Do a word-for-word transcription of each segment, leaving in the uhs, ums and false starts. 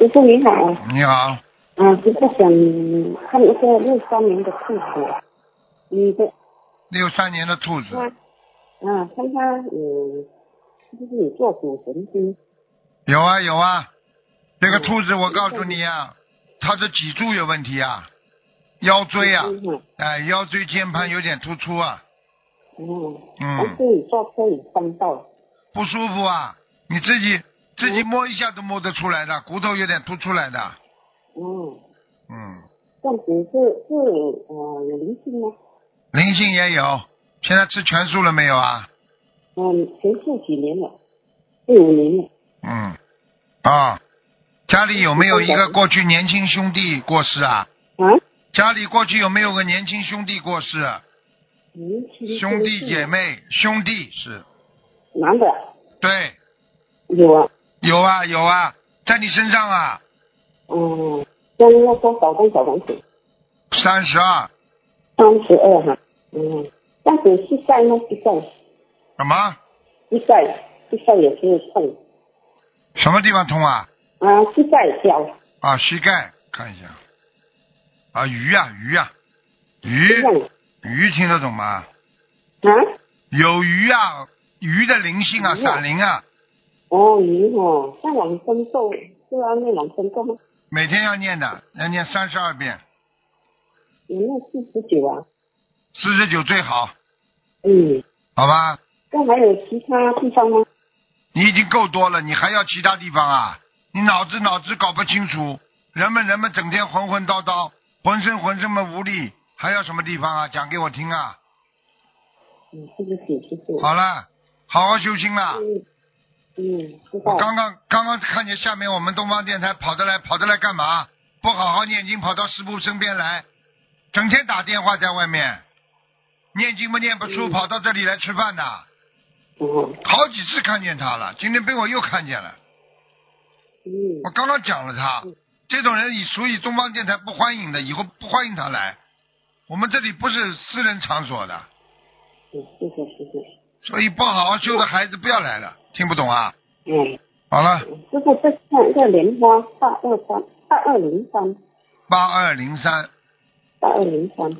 师傅你好。 你好。 嗯，师傅想看一个六三年的兔子，女的。 六三年的兔子。 啊，看他嗯，是不是有做骨神经？ 有啊有啊，这个兔子我告诉你啊，它的脊柱有问题啊，腰椎啊，哎，腰椎间盘有点突出啊。 嗯。 嗯。 但是你坐车有伤到。 不舒服啊，你自己自己摸一下都摸得出来的，骨头有点凸出来的。 嗯。 嗯。 这样子是是呃有灵性吗？ 灵性也有，现在吃全素了没有啊？ 嗯，全素几年了？四五年了。 嗯。啊，家里有没有一个过去年轻兄弟过世啊？ 啊？ 家里过去有没有个年轻兄弟过世？ 年轻兄弟姐妹，兄弟是。 男的。 对。 有啊。 有啊有啊，在你身上啊。 嗯，将要多少张小房子？ 三十二。 三十二哈。嗯，这样子膝盖呢？膝盖。 什么？ 膝盖，膝盖也是痛。 什么地方痛啊？ 啊，膝盖脚。 啊，膝盖，看一下。啊，鱼啊鱼啊，鱼鱼听得懂吗？ 啊？ 有鱼啊，鱼的灵性啊，闪灵啊。 哦，鱼哦，那往生咒是要念往生咒吗？ 每天要念的，要念三十二遍。 有那四十九啊？ 四十九最好。 嗯。 好吧。 那还有其他地方吗？ 你已经够多了，你还要其他地方啊？你脑子脑子搞不清楚，人们人们整天混混叨叨，浑身浑身的无力，还要什么地方啊？讲给我听啊！ 嗯，是不是师傅？ 好了，好好修心了。 嗯嗯，知道。 我刚刚刚刚看见下面我们东方电台跑得来跑得来干嘛？不好好念经，跑到师父身边来，整天打电话在外面，念经不念不出， 嗯、 跑到这里来吃饭的。 嗯。 好几次看见他了，今天被我又看见了。 嗯。 我刚刚讲了他， 嗯、 这种人以属于东方电台不欢迎的，以后不欢迎他来。我们这里不是私人场所的。 嗯，谢谢谢谢。 所以不好好修的孩子不要来了，听不懂啊？ 嗯。 好了。 师傅，这看一个莲花八二三八二零三。 八二零三。 八二零三。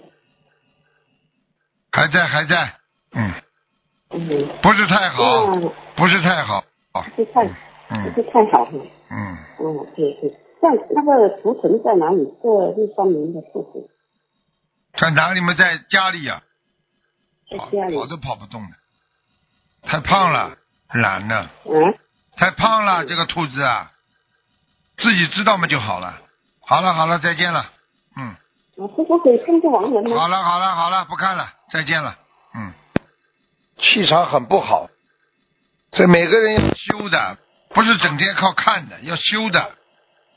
还在还在，嗯。 嗯。 不是太好，不是太好。 不是太， 嗯， 不是太好。 嗯。 嗯，对对。像那个图腾在哪里？这六三年的兔子。 在哪里嘛？在家里呀、 啊。在家里。 跑都跑不动的，太胖了，懒了。 嗯。 太胖了，这个兔子啊，自己知道嘛就好了。好了好了，再见了。嗯。 我师傅可以看个亡人吗？ 好了好了好了，不看了，再见了。嗯。气场很不好，这每个人要修的，不是整天靠看的，要修的。